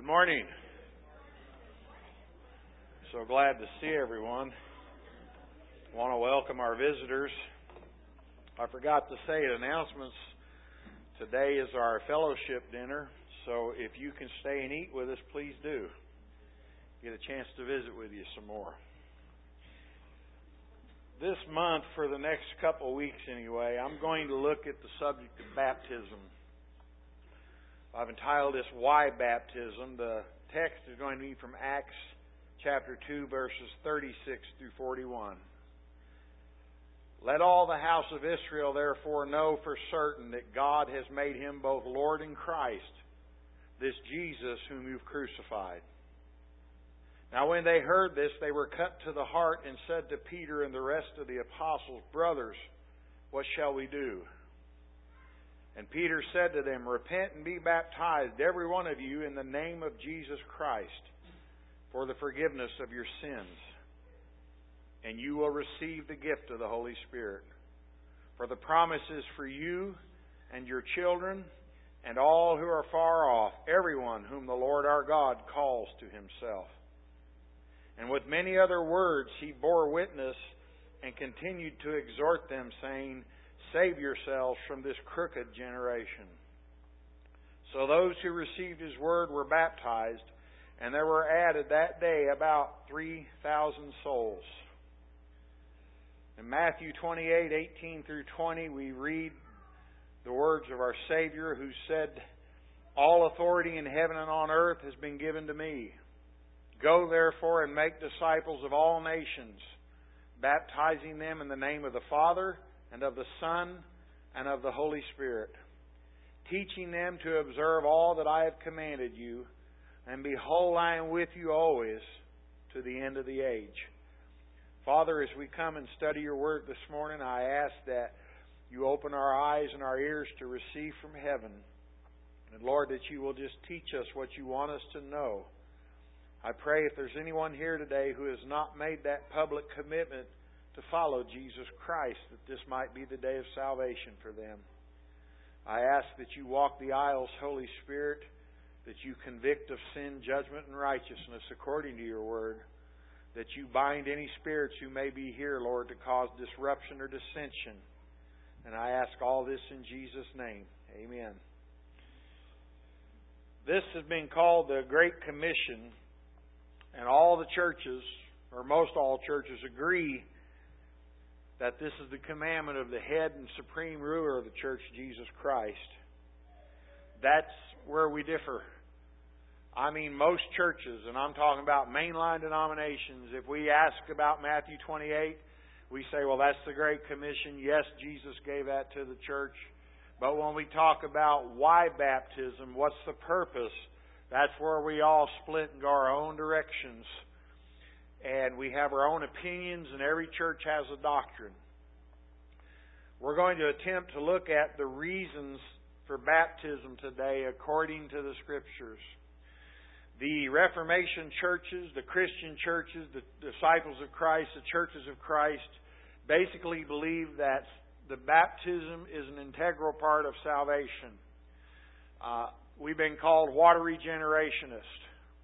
Good morning. So glad to see everyone. I want to welcome our visitors. I forgot to say in announcements, today is our fellowship dinner, so if you can stay and eat with us, please do. Get a chance to visit with you some more. This month, for the next couple of weeks anyway, I'm going to look at the subject of baptism. I've entitled this, Why Baptism? The text is going to be from Acts chapter 2, verses 36 through 41. Let all the house of Israel therefore know for certain that God has made him both Lord and Christ, this Jesus whom you've crucified. Now when they heard this, they were cut to the heart and said to Peter and the rest of the apostles, Brothers, what shall we do? And Peter said to them, Repent and be baptized, every one of you, in the name of Jesus Christ, for the forgiveness of your sins. And you will receive the gift of the Holy Spirit. For the promise is for you and your children and all who are far off, everyone whom the Lord our God calls to himself. And with many other words he bore witness and continued to exhort them, saying, Save yourselves from this crooked generation. So those who received his word were baptized, and there were added that day about 3,000 souls. In Matthew 28:18 through 20, we read the words of our Savior, who said, All authority in heaven and on earth has been given to me. Go therefore and make disciples of all nations, baptizing them in the name of the Father, and of the Son, and of the Holy Spirit, teaching them to observe all that I have commanded you, and behold, I am with you always to the end of the age. Father, as we come and study your word this morning, I ask that you open our eyes and our ears to receive from heaven. And Lord, that you will just teach us what you want us to know. I pray if there's anyone here today who has not made that public commitment to follow Jesus Christ, that this might be the day of salvation for them. I ask that you walk the aisles, Holy Spirit, that you convict of sin, judgment, and righteousness according to your word, that you bind any spirits who may be here, Lord, to cause disruption or dissension. And I ask all this in Jesus' name. Amen. This has been called the Great Commission, and all the churches, or most all churches, agree that this is the commandment of the head and supreme ruler of the church, Jesus Christ. That's where we differ. I mean, most churches, and I'm talking about mainline denominations, if we ask about Matthew 28, we say, well, that's the Great Commission. Yes, Jesus gave that to the church. But when we talk about why baptism, what's the purpose, that's where we all split and go our own directions. And we have our own opinions, and every church has a doctrine. We're going to attempt to look at the reasons for baptism today according to the Scriptures. The Reformation churches, the Christian churches, the disciples of Christ, the churches of Christ, basically believe that the baptism is an integral part of salvation. We've been called water regenerationists.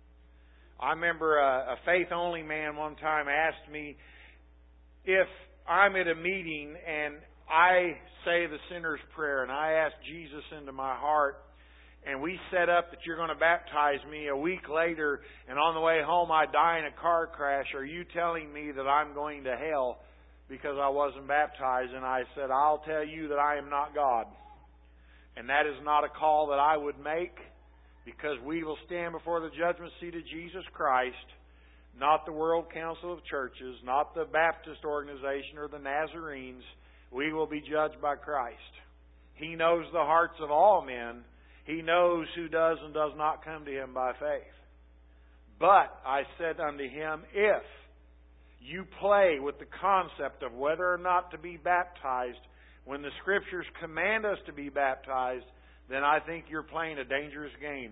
I remember a faith-only man one time asked me, if I'm at a meeting and I say the sinner's prayer and I ask Jesus into my heart, and we set up that you're going to baptize me a week later, and on the way home I die in a car crash, are you telling me that I'm going to hell because I wasn't baptized? And I said, I'll tell you that I am not God. And that is not a call that I would make, because we will stand before the judgment seat of Jesus Christ, not the World Council of Churches, not the Baptist organization or the Nazarenes. We will be judged by Christ. He knows the hearts of all men. He knows who does and does not come to Him by faith. But I said unto him, if you play with the concept of whether or not to be baptized when the Scriptures command us to be baptized, then I think you're playing a dangerous game.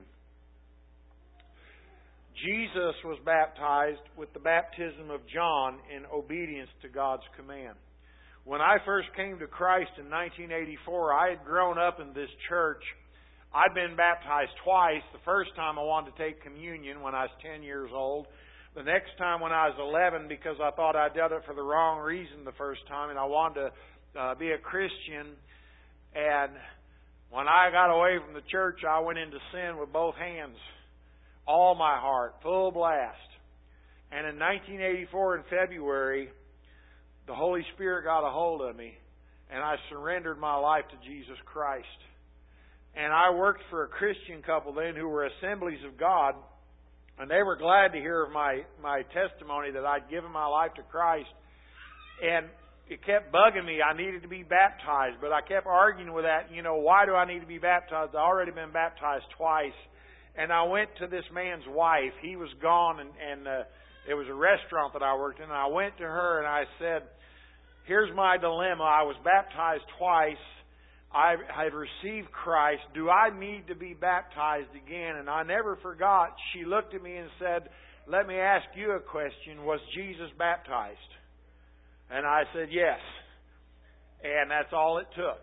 Jesus was baptized with the baptism of John in obedience to God's command. When I first came to Christ in 1984, I had grown up in this church I'd been baptized twice. The first time I wanted to take communion when I was 10 years old. The next time when I was 11, because I thought I did it for the wrong reason the first time, and I wanted to be a Christian. And when I got away from the church, I went into sin with both hands, all my heart, full blast. And in 1984, in February, the Holy Spirit got a hold of me, and I surrendered my life to Jesus Christ. And I worked for a Christian couple then who were Assemblies of God, and they were glad to hear of my testimony that I'd given my life to Christ. And it kept bugging me. I needed to be baptized, but I kept arguing with that. Why do I need to be baptized? I've already been baptized twice. And I went to this man's wife. He was gone, and it was a restaurant that I worked in. And I went to her and I said, here's my dilemma. I was baptized twice. I've received Christ. Do I need to be baptized again? And I never forgot. She looked at me and said, let me ask you a question. Was Jesus baptized? And I said, yes. And that's all it took.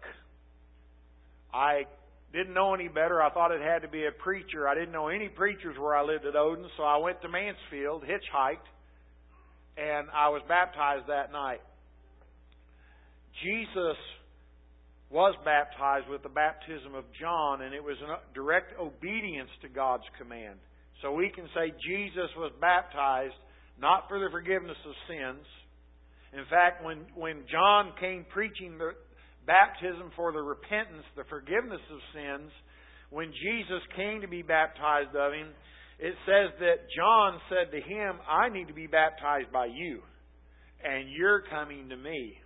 I didn't know any better. I thought it had to be a preacher. I didn't know any preachers where I lived at Odin, so I went to Mansfield, hitchhiked, and I was baptized that night. Jesus was baptized with the baptism of John, and it was in direct obedience to God's command. So we can say Jesus was baptized not for the forgiveness of sins. In fact, when John came preaching the baptism for the repentance, the forgiveness of sins, when Jesus came to be baptized of Him, it says that John said to him, I need to be baptized by you, and you're coming to me.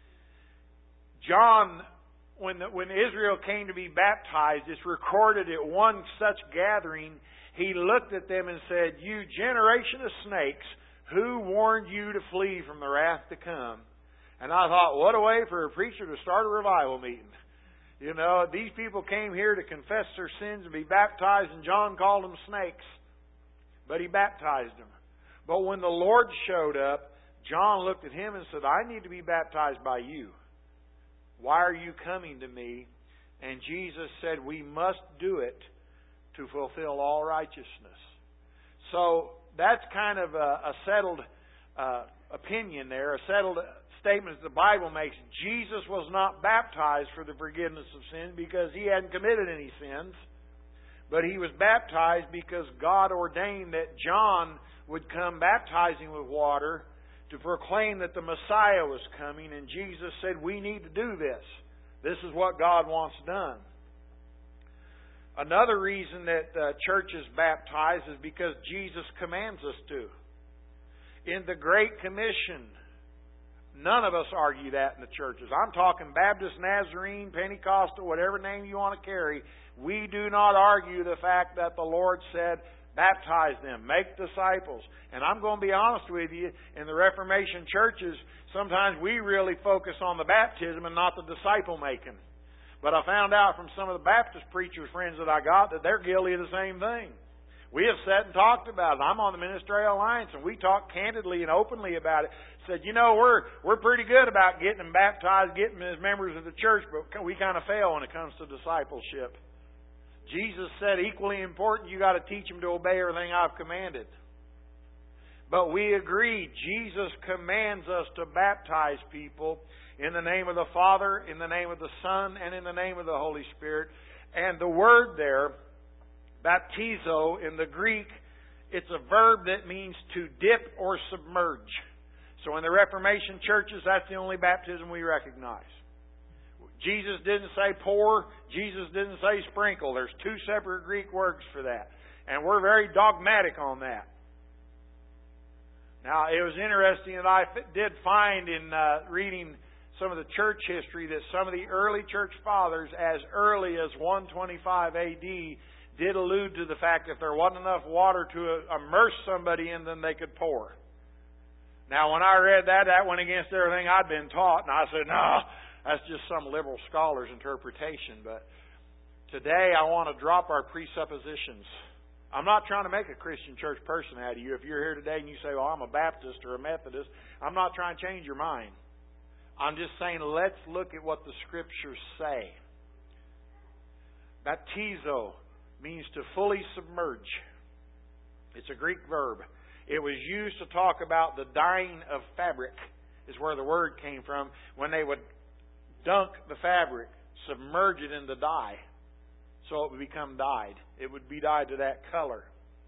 John, when Israel came to be baptized, it's recorded at one such gathering, he looked at them and said, you generation of snakes, who warned you to flee from the wrath to come? And I thought, what a way for a preacher to start a revival meeting. These people came here to confess their sins and be baptized, and John called them snakes. But he baptized them. But when the Lord showed up, John looked at him and said, I need to be baptized by you. Why are you coming to me? And Jesus said, we must do it to fulfill all righteousness. So that's kind of a settled opinion there, a settled statement that the Bible makes. Jesus was not baptized for the forgiveness of sins because He hadn't committed any sins. But He was baptized because God ordained that John would come baptizing with water to proclaim that the Messiah was coming. And Jesus said, we need to do this. This is what God wants done. Another reason that churches baptize is because Jesus commands us to. In the Great Commission, none of us argue that in the churches. I'm talking Baptist, Nazarene, Pentecostal, whatever name you want to carry. We do not argue the fact that the Lord said, baptize them, make disciples. And I'm going to be honest with you, in the Reformation churches, sometimes we really focus on the baptism and not the disciple making. But I found out from some of the Baptist preachers, friends that I got, that they're guilty of the same thing. We have sat and talked about it. I'm on the Ministerial Alliance, and we talk candidly and openly about it. Said, we're pretty good about getting them baptized, getting them as members of the church, but we kind of fail when it comes to discipleship. Jesus said, equally important, you got to teach them to obey everything I've commanded. But we agree, Jesus commands us to baptize people in the name of the Father, in the name of the Son, and in the name of the Holy Spirit. And the word there, baptizo, in the Greek, it's a verb that means to dip or submerge. So in the Reformation churches, that's the only baptism we recognize. Jesus didn't say pour. Jesus didn't say sprinkle. There's two separate Greek words for that. And we're very dogmatic on that. Now, it was interesting that I did find in reading some of the church history that some of the early church fathers, as early as 125 A.D., did allude to the fact that if there wasn't enough water to immerse somebody in, then they could pour. Now, when I read that, that went against everything I'd been taught, and I said, no, that's just some liberal scholar's interpretation. But today, I want to drop our presuppositions. I'm not trying to make a Christian church person out of you. If you're here today and you say, well, I'm a Baptist or a Methodist, I'm not trying to change your mind. I'm just saying, let's look at what the Scriptures say. Baptizo means to fully submerge. It's a Greek verb. It was used to talk about the dyeing of fabric, is where the word came from. When they would dunk the fabric, submerge it in the dye, so it would become dyed. It would be dyed to that color.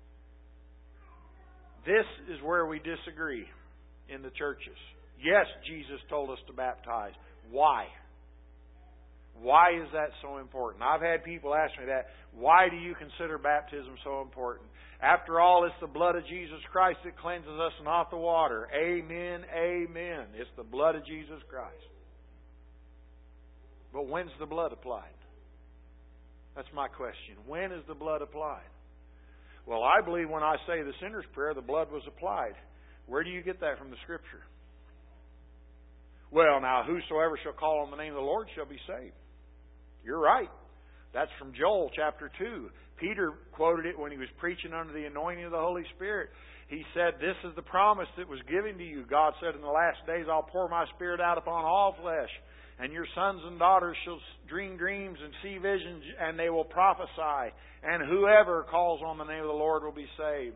This is where we disagree in the churches. Yes, Jesus told us to baptize. Why? Why is that so important? I've had people ask me that. Why do you consider baptism so important? After all, it's the blood of Jesus Christ that cleanses us, not the water. Amen, amen. It's the blood of Jesus Christ. But when's the blood applied? That's my question. When is the blood applied? Well, I believe when I say the sinner's prayer, the blood was applied. Where do you get that from the Scripture? Well, now, whosoever shall call on the name of the Lord shall be saved. You're right. That's from Joel chapter 2. Peter quoted it when he was preaching under the anointing of the Holy Spirit. He said, this is the promise that was given to you. God said, in the last days I'll pour my Spirit out upon all flesh. And your sons and daughters shall dream dreams and see visions, and they will prophesy. And whoever calls on the name of the Lord will be saved.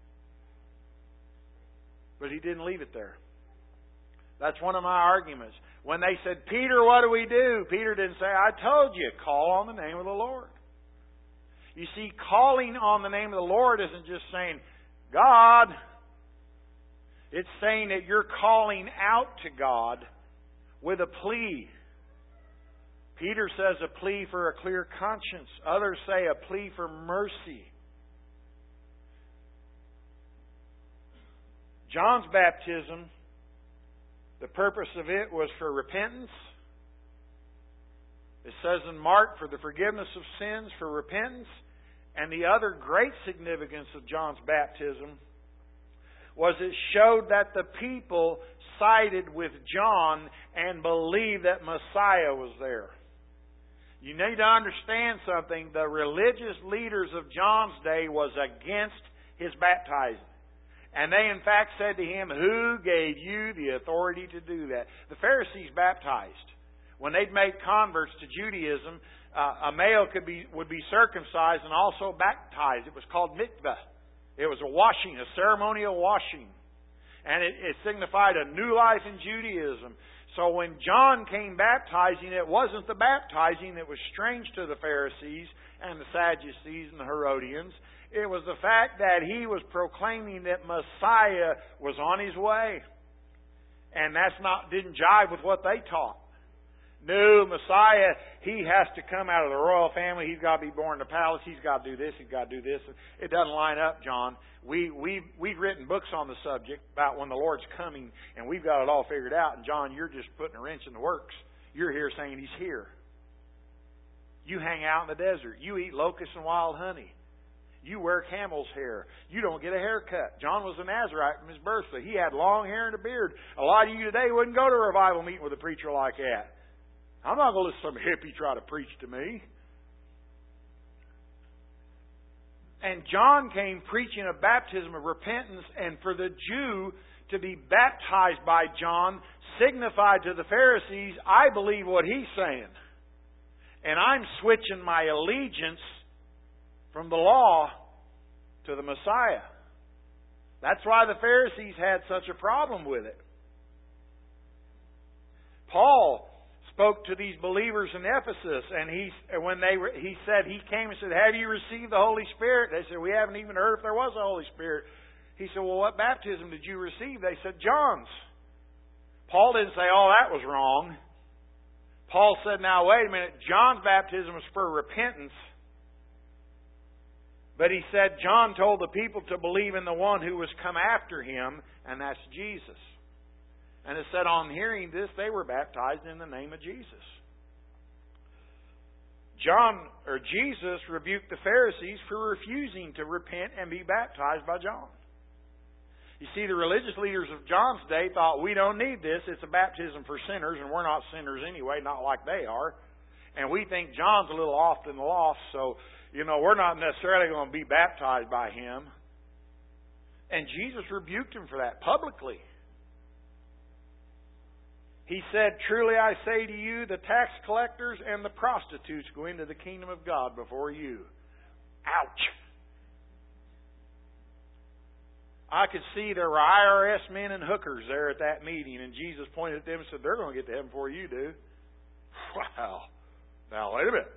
But He didn't leave it there. That's one of my arguments. When they said, Peter, what do we do? Peter didn't say, I told you, call on the name of the Lord. You see, calling on the name of the Lord isn't just saying, God. It's saying that you're calling out to God with a plea. Peter says a plea for a clear conscience. Others say a plea for mercy. John's baptism, the purpose of it was for repentance. It says in Mark, for the forgiveness of sins, for repentance. And the other great significance of John's baptism was it showed that the people sided with John and believed that Messiah was there. You need to understand something. The religious leaders of John's day was against his baptizing. And they in fact said to him, who gave you the authority to do that? The Pharisees baptized. When they'd made converts to Judaism, a male would be circumcised and also baptized. It was called mikveh. It was a washing, a ceremonial washing. And it signified a new life in Judaism. So when John came baptizing, it wasn't the baptizing that was strange to the Pharisees and the Sadducees and the Herodians. It was the fact that he was proclaiming that Messiah was on His way. And didn't jive with what they taught. No, Messiah, He has to come out of the royal family. He's got to be born in the palace. He's got to do this. He's got to do this. It doesn't line up, John. We've written books on the subject about when the Lord's coming, and we've got it all figured out. And John, you're just putting a wrench in the works. You're here saying He's here. You hang out in the desert. You eat locusts and wild honey. You wear camel's hair. You don't get a haircut. John was a Nazarite from his birth, so he had long hair and a beard. A lot of you today wouldn't go to a revival meeting with a preacher like that. I'm not going to listen to some hippie try to preach to me. And John came preaching a baptism of repentance, and for the Jew to be baptized by John signified to the Pharisees, I believe what he's saying. And I'm switching my allegiance from the law to the Messiah. That's why the Pharisees had such a problem with it. Paul spoke to these believers in Ephesus, and he came and said, have you received the Holy Spirit? They said, we haven't even heard if there was a Holy Spirit. He said, well, what baptism did you receive? They said, John's. Paul didn't say, oh, that was wrong. Paul said, now wait a minute, John's baptism was for repentance. But he said, John told the people to believe in the one who was come after him, and that's Jesus. And it said, on hearing this, they were baptized in the name of Jesus. Jesus rebuked the Pharisees for refusing to repent and be baptized by John. You see, the religious leaders of John's day thought, we don't need this. It's a baptism for sinners, and we're not sinners anyway, not like they are. And we think John's a little off in the loft, so, we're not necessarily going to be baptized by him. And Jesus rebuked him for that publicly. He said, "Truly I say to you, the tax collectors and the prostitutes go into the kingdom of God before you." Ouch! I could see there were IRS men and hookers there at that meeting, and Jesus pointed at them and said, "They're going to get to heaven before you do." Wow. Now, wait a minute.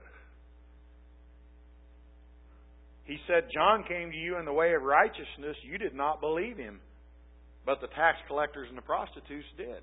He said, "John came to you in the way of righteousness. You did not believe him, but the tax collectors and the prostitutes did.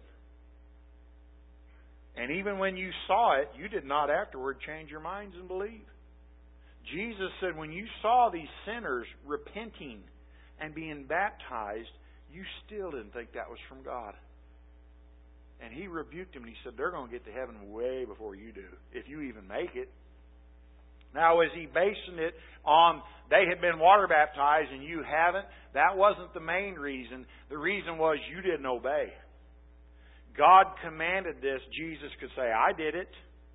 And even when you saw it, you did not afterward change your minds and believe." Jesus said, when you saw these sinners repenting and being baptized, you still didn't think that was from God. And He rebuked them and He said, "They're going to get to heaven way before you do, if you even make it." Now, is He basing it on they had been water baptized and you haven't? That wasn't the main reason. The reason was you didn't obey. God commanded this. Jesus could say, "I did it."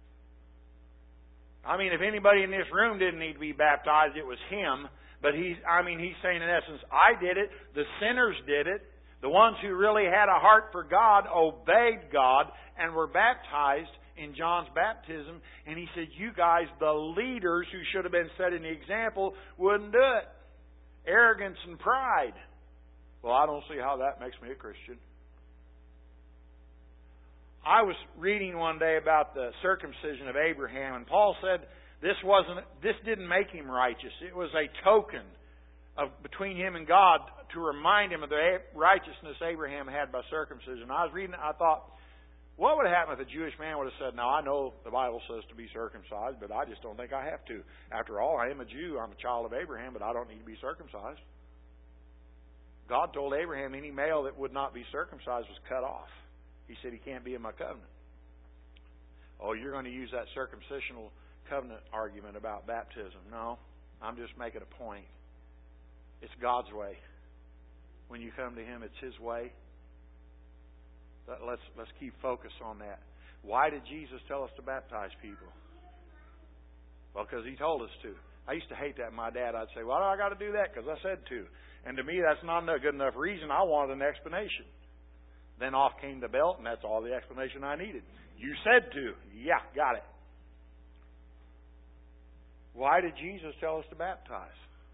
I mean, if anybody in this room didn't need to be baptized, it was Him. But He's saying in essence, I did it. The sinners did it. The ones who really had a heart for God obeyed God and were baptized in John's baptism. And He said, you guys, the leaders who should have been setting the example, wouldn't do it. Arrogance and pride. Well, I don't see how that makes me a Christian. I was reading one day about the circumcision of Abraham, and Paul said this didn't make him righteous. It was a token between him and God to remind him of the righteousness Abraham had by circumcision. I was reading it, I thought, what would have happened if a Jewish man would have said, "Now, I know the Bible says to be circumcised, but I just don't think I have to. After all, I am a Jew, I'm a child of Abraham, but I don't need to be circumcised." God told Abraham any male that would not be circumcised was cut off. He said, "He can't be in my covenant." Oh, you're going to use that circumcisional covenant argument about baptism. No, I'm just making a point. It's God's way. When you come to Him, it's His way. Let's keep focus on that. Why did Jesus tell us to baptize people? Well, because He told us to. I used to hate that. My dad, I'd say, "Why do I got to do that? Because I said to." And to me, that's not a good enough reason. I wanted an explanation. Then off came the belt, and that's all the explanation I needed. You said to. Yeah, got it. Why did Jesus tell us to baptize?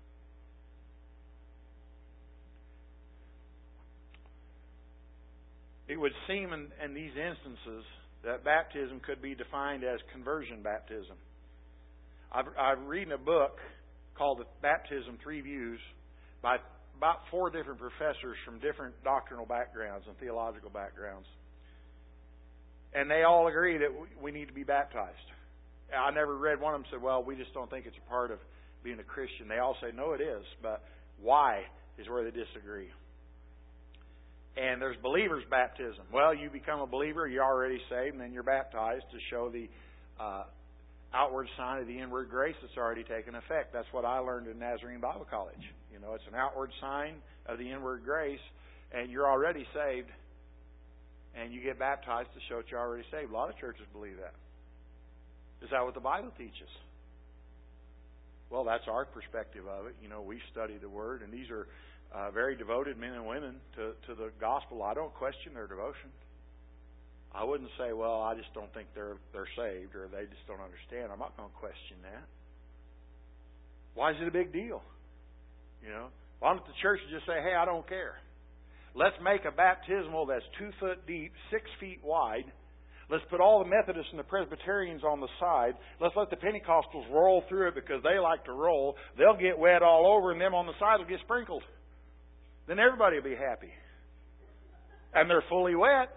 It would seem in these instances that baptism could be defined as conversion baptism. I'm reading a book called The Baptism 3 Views by about 4 different professors from different doctrinal backgrounds and theological backgrounds. And they all agree that we need to be baptized. I never read one of them said, "Well, we just don't think it's a part of being a Christian." They all say, "No, it is." But why is where they disagree. And there's believers' baptism. Well, you become a believer, you're already saved, and then you're baptized to show the outward sign of the inward grace that's already taken effect. That's what I learned in Nazarene Bible College. You know, it's an outward sign of the inward grace, and you're already saved, and you get baptized to show that you're already saved. A lot of churches believe that. Is that what the Bible teaches? Well, that's our perspective of it. You know, we study the Word, and these are very devoted men and women to the gospel. I don't question their devotion. I wouldn't say, "Well, I just don't think they're saved," or "They just don't understand." I'm not going to question that. Why is it a big deal? You know, why don't the church just say, "Hey, I don't care. Let's make a baptismal that's 2 foot deep, 6 feet wide. Let's put all the Methodists and the Presbyterians on the side. Let's let the Pentecostals roll through it because they like to roll. They'll get wet all over, and them on the side will get sprinkled. Then everybody will be happy. And they're fully wet."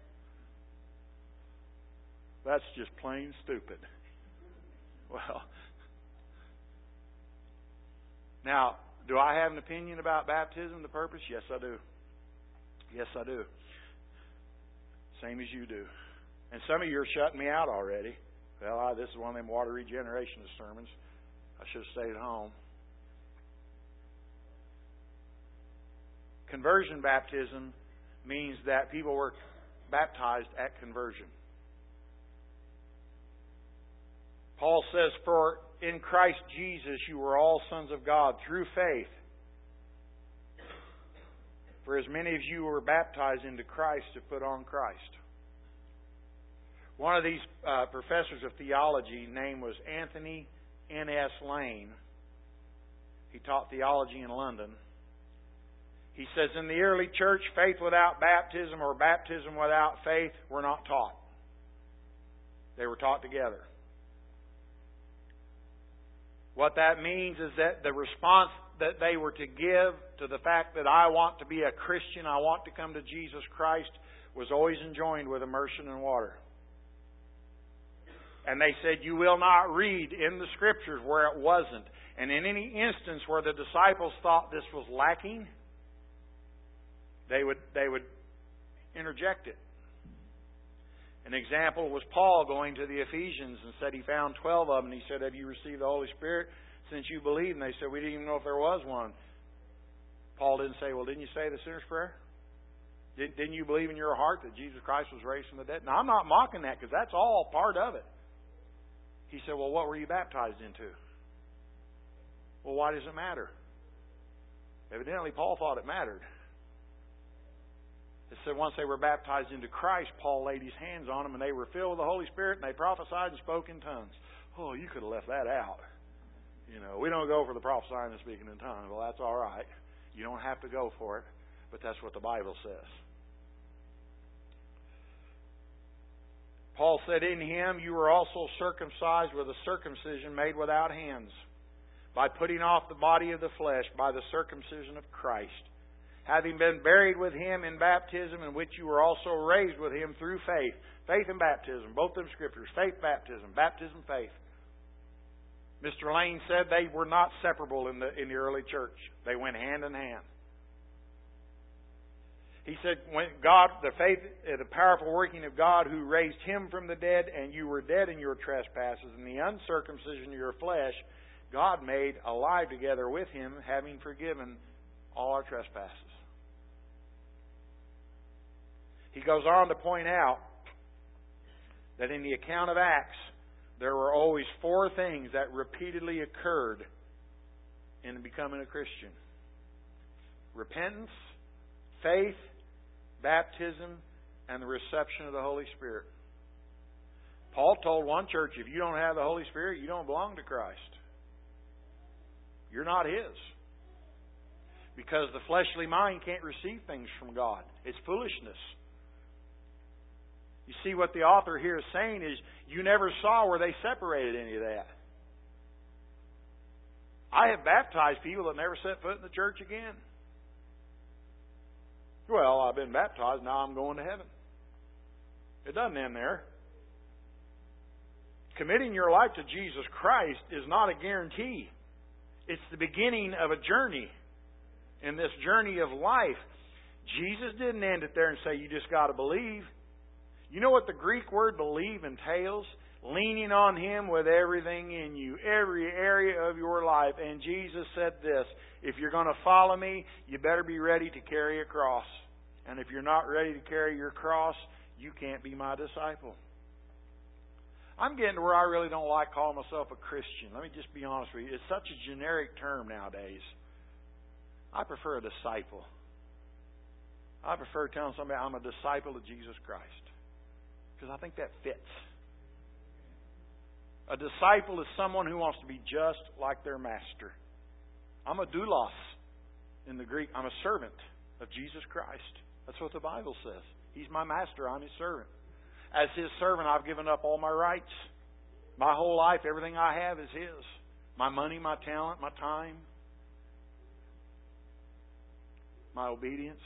That's just plain stupid. Well, now, do I have an opinion about baptism, the purpose? Yes, I do. Yes, I do. Same as you do. And some of you are shutting me out already. Well, this is one of them water regeneration sermons. I should have stayed at home. Conversion baptism means that people were baptized at conversion. Paul says, "For in Christ Jesus you were all sons of God through faith. For as many of you were baptized into Christ to put on Christ." One of these professors of theology, name was Anthony N.S. Lane. He taught theology in London. He says, in the early church, faith without baptism or baptism without faith were not taught. They were taught together. What that means is that the response that they were to give to the fact that I want to be a Christian, I want to come to Jesus Christ, was always enjoined with immersion in water. And they said, you will not read in the Scriptures where it wasn't. And in any instance where the disciples thought this was lacking, they would interject it. An example was Paul going to the Ephesians and said he found 12 of them. And he said, have you received the Holy Spirit since you believed? And they said, we didn't even know if there was one. Paul didn't say, well, didn't you say the sinner's prayer? Didn't you believe in your heart that Jesus Christ was raised from the dead? Now, I'm not mocking that because that's all part of it. He said, well, what were you baptized into? Well, why does it matter? Evidently, Paul thought it mattered. It said once they were baptized into Christ, Paul laid his hands on them and they were filled with the Holy Spirit and they prophesied and spoke in tongues. Oh, you could have left that out. You know, we don't go for the prophesying and speaking in tongues. Well, that's all right. You don't have to go for it, but that's what the Bible says. Paul said, in Him you were also circumcised with a circumcision made without hands, by putting off the body of the flesh by the circumcision of Christ, having been buried with Him in baptism, in which you were also raised with Him through faith. Faith and baptism, both them Scriptures. Faith, baptism. Baptism, faith. Mr. Lane said they were not separable in the early church. They went hand in hand. He said, when God, the faith, the powerful working of God who raised Him from the dead, and you were dead in your trespasses, and the uncircumcision of your flesh, God made alive together with Him, having forgiven all our trespasses. He goes on to point out that in the account of Acts, there were always 4 things that repeatedly occurred in becoming a Christian. Repentance, faith, baptism, and the reception of the Holy Spirit. Paul told one church, if you don't have the Holy Spirit, you don't belong to Christ. You're not His. Because the fleshly mind can't receive things from God. It's foolishness. You see, what the author here is saying is, you never saw where they separated any of that. I have baptized people that never set foot in the church again. Well, I've been baptized, now I'm going to heaven. It doesn't end there. Committing your life to Jesus Christ is not a guarantee. It's the beginning of a journey. In this journey of life, Jesus didn't end it there and say, you just got to believe. You know what the Greek word believe entails? Leaning on Him with everything in you, every area of your life. And Jesus said this, if you're going to follow me, you better be ready to carry a cross. And if you're not ready to carry your cross, you can't be my disciple. I'm getting to where I really don't like calling myself a Christian. Let me just be honest with you. It's such a generic term nowadays. I prefer a disciple. I prefer telling somebody I'm a disciple of Jesus Christ. Because I think that fits. A disciple is someone who wants to be just like their master. I'm a doulos in the Greek. I'm a servant of Jesus Christ. That's what the Bible says. He's my master. I'm His servant. As His servant, I've given up all my rights. My whole life, everything I have is His. My money, my talent, my time, my obedience.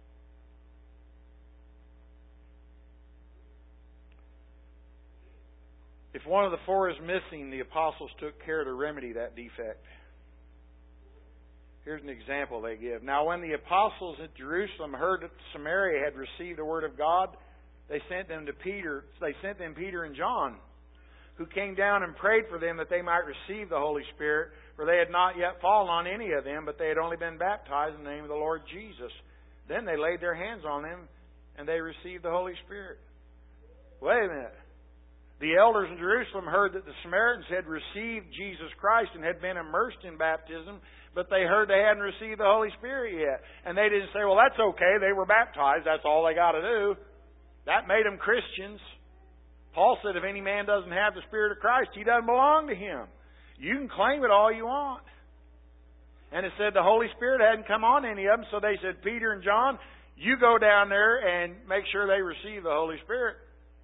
If one of the 4 is missing, the apostles took care to remedy that defect. Here's an example they give. Now, when the apostles at Jerusalem heard that Samaria had received the word of God, they sent them Peter and John, who came down and prayed for them that they might receive the Holy Spirit, for they had not yet fallen on any of them, but they had only been baptized in the name of the Lord Jesus. Then they laid their hands on them, and they received the Holy Spirit. Wait a minute. The elders in Jerusalem heard that the Samaritans had received Jesus Christ and had been immersed in baptism, but they heard they hadn't received the Holy Spirit yet. And they didn't say, well, that's okay. They were baptized. That's all they got to do. That made them Christians. Paul said if any man doesn't have the Spirit of Christ, he doesn't belong to him. You can claim it all you want. And it said the Holy Spirit hadn't come on any of them, so they said, Peter and John, you go down there and make sure they receive the Holy Spirit.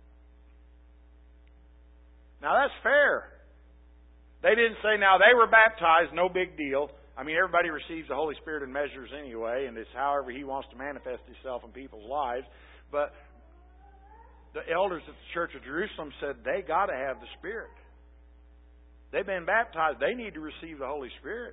Now that's fair. They didn't say, now they were baptized, no big deal. I mean, everybody receives the Holy Spirit in measures anyway, and it's however He wants to manifest Himself in people's lives. But the elders at the Church of Jerusalem said they got to have the Spirit. They've been baptized. They need to receive the Holy Spirit.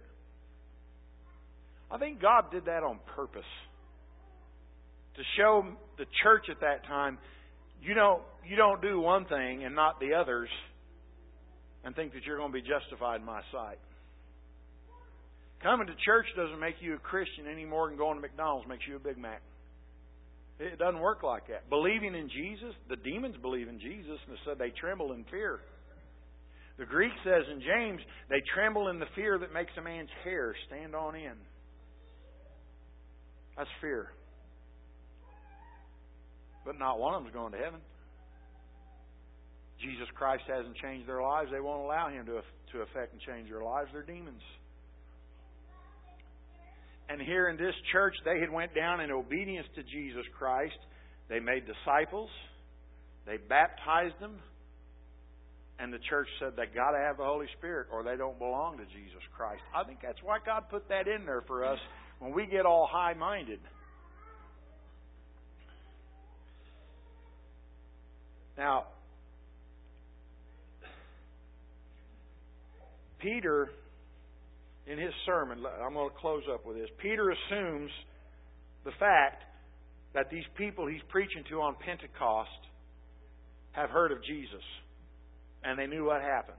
I think God did that on purpose. To show the church at that time, you don't do one thing and not the others and think that you're going to be justified in my sight. Coming to church doesn't make you a Christian any more than going to McDonald's makes you a Big Mac. It doesn't work like that. Believing in Jesus, the demons believe in Jesus, and it said they tremble in fear. The Greek says in James, they tremble in the fear that makes a man's hair stand on end. That's fear. But not one of them is going to heaven. Jesus Christ hasn't changed their lives. They won't allow Him to affect and change their lives. They're demons. And here in this church, they had went down in obedience to Jesus Christ. They made disciples. They baptized them. And the church said they got to have the Holy Spirit or they don't belong to Jesus Christ. I think that's why God put that in there for us when we get all high-minded. Now, Peter, in his sermon, I'm going to close up with this. Peter assumes the fact that these people he's preaching to on Pentecost have heard of Jesus. And they knew what happened.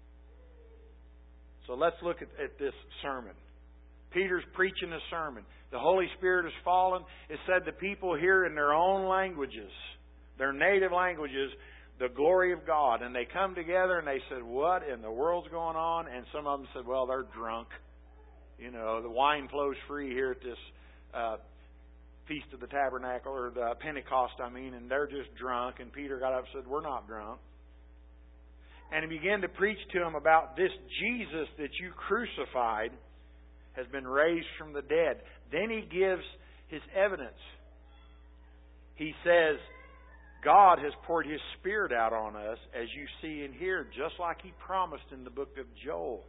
So let's look at this sermon. Peter's preaching a sermon. The Holy Spirit has fallen. It said the people hear in their own languages, their native languages, the glory of God. And they come together and they said, what in the world's going on? And some of them said, well, they're drunk. You know, the wine flows free here at this Feast of the Tabernacle, or the Pentecost, and they're just drunk. And Peter got up and said, we're not drunk. And he began to preach to them about this Jesus that you crucified has been raised from the dead. Then he gives his evidence. He says, God has poured His Spirit out on us, as you see and hear, just like He promised in the book of Joel.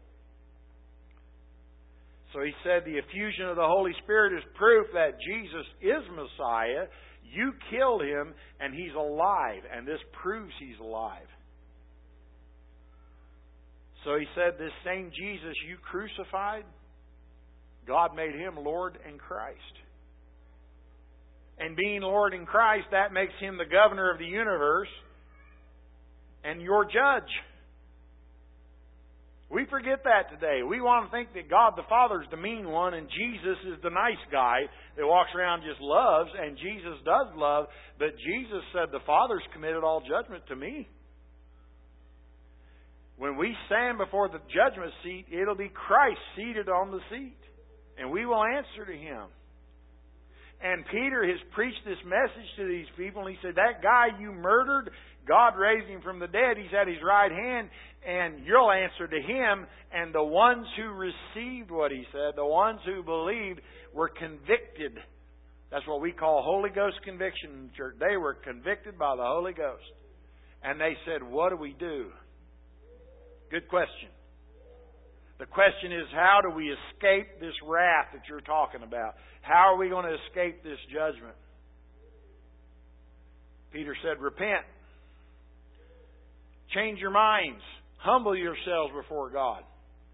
So he said the effusion of the Holy Spirit is proof that Jesus is Messiah. You killed Him and He's alive. And this proves He's alive. So he said, this same Jesus you crucified, God made Him Lord and Christ. And being Lord and Christ, that makes Him the governor of the universe and your judge. We forget that today. We want to think that God the Father is the mean one and Jesus is the nice guy that walks around and just loves, and Jesus does love, but Jesus said the Father's committed all judgment to me. When we stand before the judgment seat, it'll be Christ seated on the seat. And we will answer to Him. And Peter has preached this message to these people. And he said, that guy you murdered, God raised him from the dead. He's at His right hand. And you'll answer to Him. And the ones who received what He said, the ones who believed, were convicted. That's what we call Holy Ghost conviction in the church. They were convicted by the Holy Ghost. And they said, what do we do? Good question. The question is, how do we escape this wrath that you're talking about? How are we going to escape this judgment? Peter said, repent. Change your minds. Humble yourselves before God.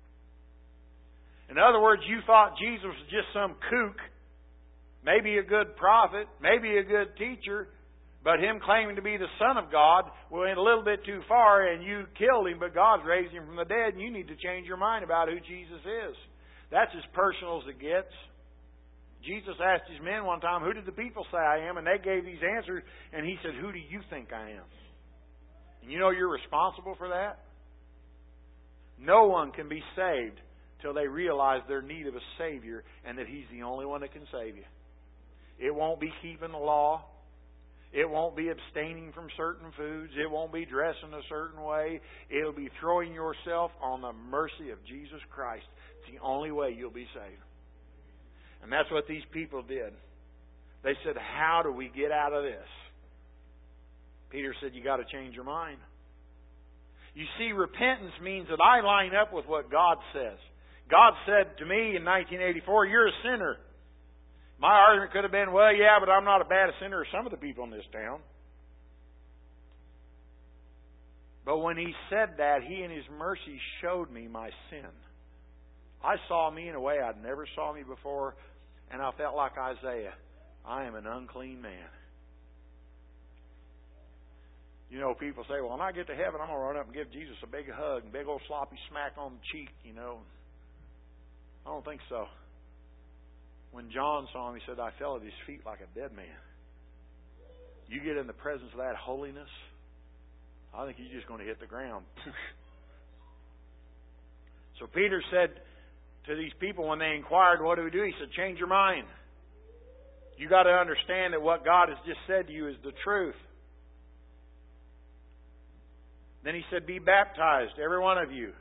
In other words, you thought Jesus was just some kook, maybe a good prophet, maybe a good teacher, but Him claiming to be the Son of God went a little bit too far and you killed Him, but God's raised Him from the dead and you need to change your mind about who Jesus is. That's as personal as it gets. Jesus asked His men one time, who did the people say I am? And they gave these answers, and He said, who do you think I am? And you know you're responsible for that? No one can be saved till they realize their need of a Savior and that He's the only one that can save you. It won't be keeping the law. It won't be abstaining from certain foods. It won't be dressing a certain way. It'll be throwing yourself on the mercy of Jesus Christ. It's the only way you'll be saved. And that's what these people did. They said, how do we get out of this? Peter said, you got to change your mind. You see, repentance means that I line up with what God says. God said to me in 1984, you're a sinner. My argument could have been, well, yeah, but I'm not as bad a sinner as some of the people in this town. But when He said that, He in His mercy showed me my sin. I saw me in a way I'd never saw me before, and I felt like Isaiah. I am an unclean man. You know, people say, well, when I get to heaven, I'm going to run up and give Jesus a big hug and big old sloppy smack on the cheek, you know. I don't think so. When John saw Him, he said, I fell at His feet like a dead man. You get in the presence of that holiness, I think you're just going to hit the ground. So Peter said to these people when they inquired, what do we do? He said, change your mind. You got to understand that what God has just said to you is the truth. Then He said, be baptized, every one of you.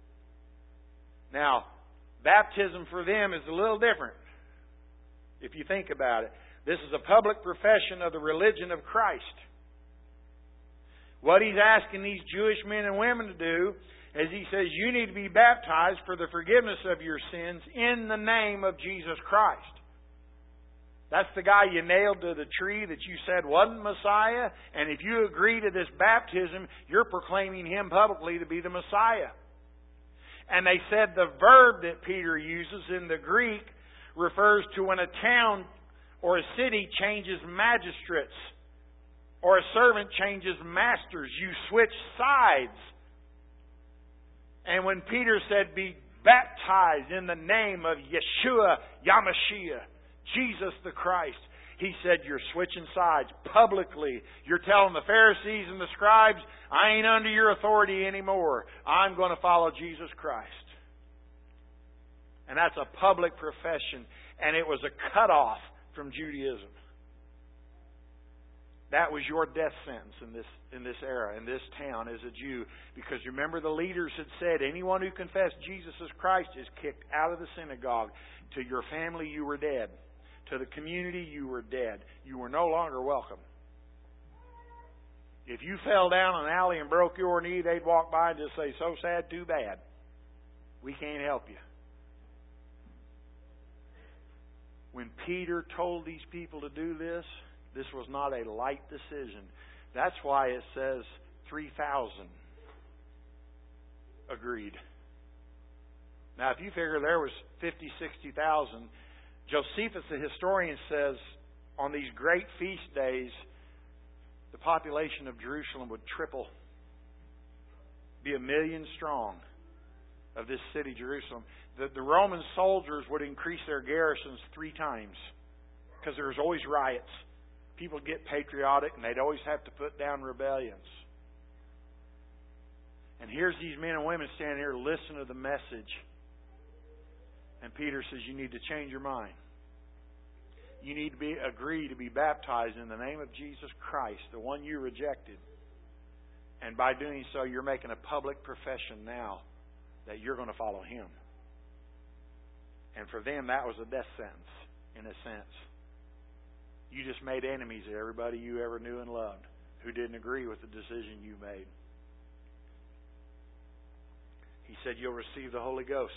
Now, baptism for them is a little different, if you think about it. This is a public profession of the religion of Christ. What He's asking these Jewish men and women to do is He says, you need to be baptized for the forgiveness of your sins in the name of Jesus Christ. That's the guy you nailed to the tree that you said wasn't Messiah. And if you agree to this baptism, you're proclaiming Him publicly to be the Messiah. And they said the verb that Peter uses in the Greek refers to when a town or a city changes magistrates or a servant changes masters. You switch sides. And when Peter said, be baptized in the name of Yeshua Yamashiach, Jesus the Christ, he said, you're switching sides publicly. You're telling the Pharisees and the scribes, I ain't under your authority anymore. I'm going to follow Jesus Christ. And that's a public profession. And it was a cutoff from Judaism. That was your death sentence in this era, in this town as a Jew. Because remember, the leaders had said, anyone who confessed Jesus as Christ is kicked out of the synagogue. To your family, you were dead. To the community, you were dead. You were no longer welcome. If you fell down an alley and broke your knee, they'd walk by and just say, so sad, too bad. We can't help you. When Peter told these people to do this, this was not a light decision. That's why it says 3,000 agreed. Now, if you figure there was 50, 60,000, Josephus, the historian, says on these great feast days, the population of Jerusalem would triple, be 1 million strong of this city, Jerusalem. The Roman soldiers would increase their garrisons 3 times because there was always riots. People get patriotic and they'd always have to put down rebellions. And here's these men and women standing here listening to the message. And Peter says, you need to change your mind. You need to agree to be baptized in the name of Jesus Christ, the one you rejected. And by doing so, you're making a public profession now that you're going to follow Him. And for them, that was a death sentence, in a sense. You just made enemies of everybody you ever knew and loved who didn't agree with the decision you made. He said, you'll receive the Holy Ghost.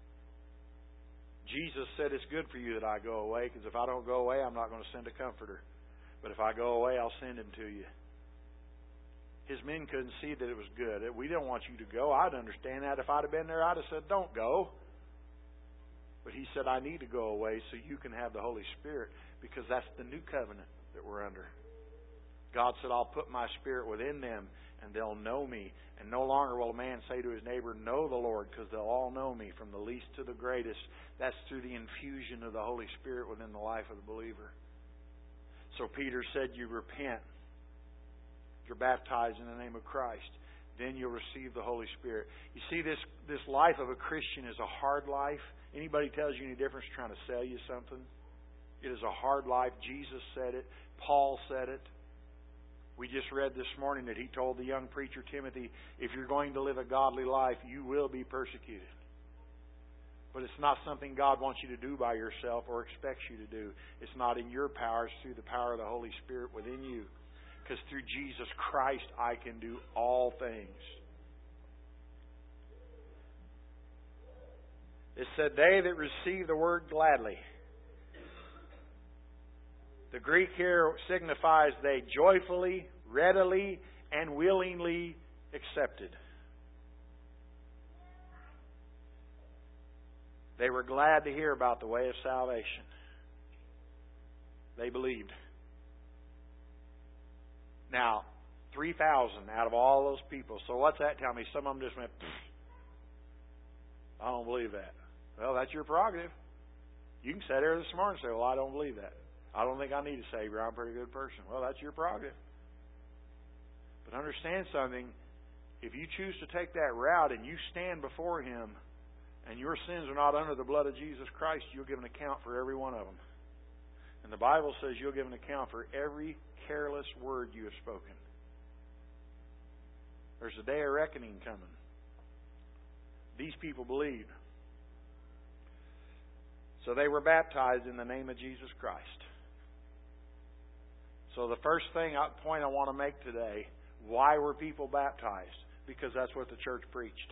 Jesus said it's good for you that I go away, because if I don't go away, I'm not going to send a comforter. But if I go away, I'll send Him to you. His men couldn't see that it was good. We don't want you to go. I'd understand that. If I'd have been there, I'd have said, don't go. But He said, I need to go away so you can have the Holy Spirit, because that's the new covenant that we're under. God said, I'll put my Spirit within them and they'll know me. And no longer will a man say to his neighbor, know the Lord, because they'll all know me from the least to the greatest. That's through the infusion of the Holy Spirit within the life of the believer. So Peter said, you repent. You're baptized in the name of Christ. Then you'll receive the Holy Spirit. You see, this life of a Christian is a hard life. Anybody tells you any difference trying to sell you something? It is a hard life. Jesus said it. Paul said it. We just read this morning that he told the young preacher Timothy, if you're going to live a godly life, you will be persecuted. But it's not something God wants you to do by yourself or expects you to do. It's not in your power. It's through the power of the Holy Spirit within you. Because through Jesus Christ, I can do all things. It said, they that receive the word gladly. The Greek here signifies they joyfully, readily, and willingly accepted. They were glad to hear about the way of salvation. They believed. Now, 3,000 out of all those people. So what's that tell me? Some of them just went, I don't believe that. Well, that's your prerogative. You can sit there this morning and say, well, I don't believe that. I don't think I need a Savior. I'm a pretty good person. Well, that's your prerogative. But understand something. If you choose to take that route and you stand before Him and your sins are not under the blood of Jesus Christ, you'll give an account for every one of them. And the Bible says you'll give an account for every careless word you have spoken. There's a day of reckoning coming. These people believed. So they were baptized in the name of Jesus Christ. So the first point I want to make today, why were people baptized? Because that's what the church preached.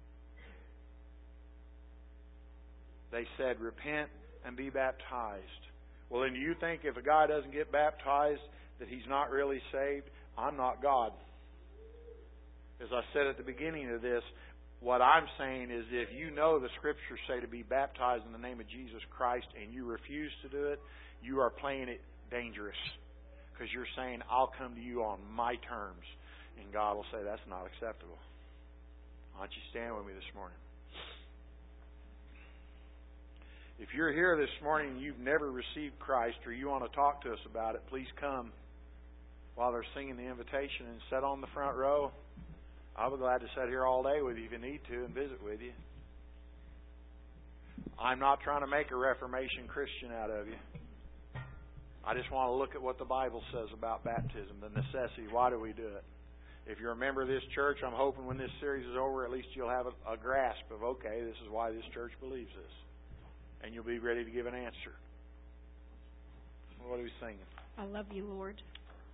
They said, repent and be baptized. Well, then do you think if a guy doesn't get baptized that he's not really saved? I'm not God. As I said at the beginning of this, what I'm saying is if you know the Scriptures say to be baptized in the name of Jesus Christ and you refuse to do it, you are playing it dangerous. Because you're saying, I'll come to you on my terms. And God will say, that's not acceptable. Why don't you stand with me this morning? If you're here this morning and you've never received Christ or you want to talk to us about it, please come while they're singing the invitation and sit on the front row. I'll be glad to sit here all day with you if you need to and visit with you. I'm not trying to make a Reformation Christian out of you. I just want to look at what the Bible says about baptism, the necessity. Why do we do it? If you're a member of this church, I'm hoping when this series is over, at least you'll have a grasp of, okay, this is why this church believes this. And you'll be ready to give an answer. What are we singing? I love you, Lord.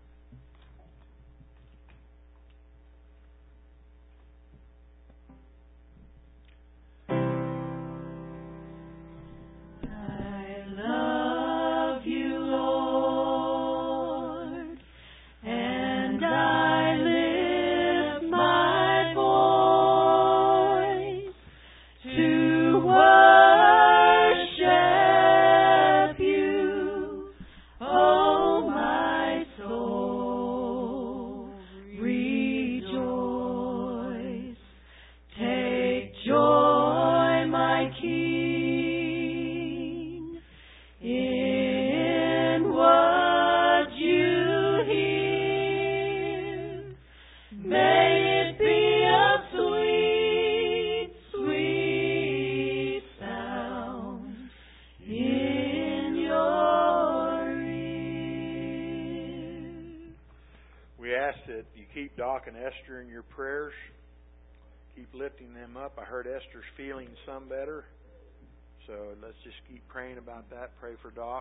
Doc and Esther in your prayers. Keep lifting them up. I heard Esther's feeling some better. So let's just keep praying about that. Pray for Doc.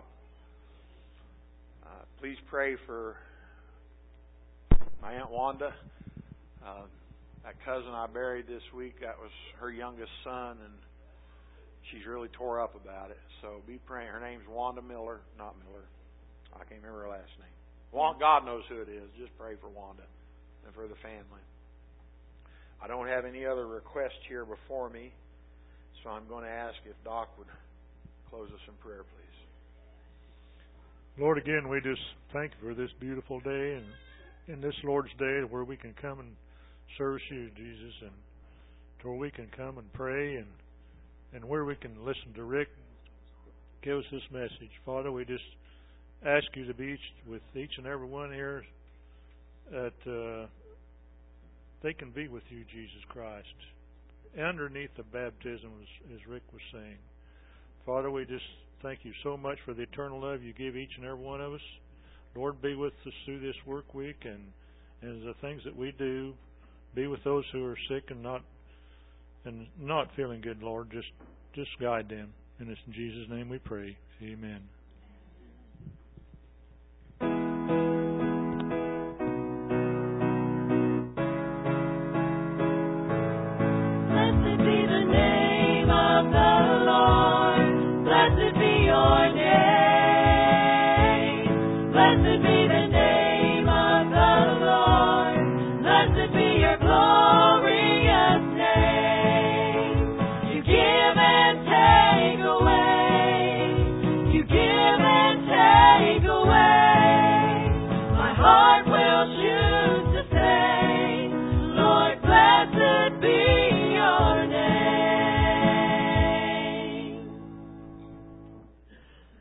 Please pray for my Aunt Wanda. That cousin I buried this week, that was her youngest son, and she's really tore up about it. So be praying. Her name's Wanda Miller, not Miller. I can't remember her last name. God knows who it is. Just pray for Wanda and for the family. I don't have any other requests here before me, so I'm going to ask if Doc would close us in prayer, please. Lord, again, we just thank you for this beautiful day and in this Lord's Day where we can come and service you, Jesus, and to where we can come and pray and where we can listen to Rick give us this message. Father, we just ask you to be with each and every one here that they can be with you, Jesus Christ, underneath the baptism, as Rick was saying. Father, we just thank you so much for the eternal love you give each and every one of us. Lord, be with us through this work week, and the things that we do, be with those who are sick and not feeling good, Lord. Just guide them. And it's in Jesus' name we pray. Amen.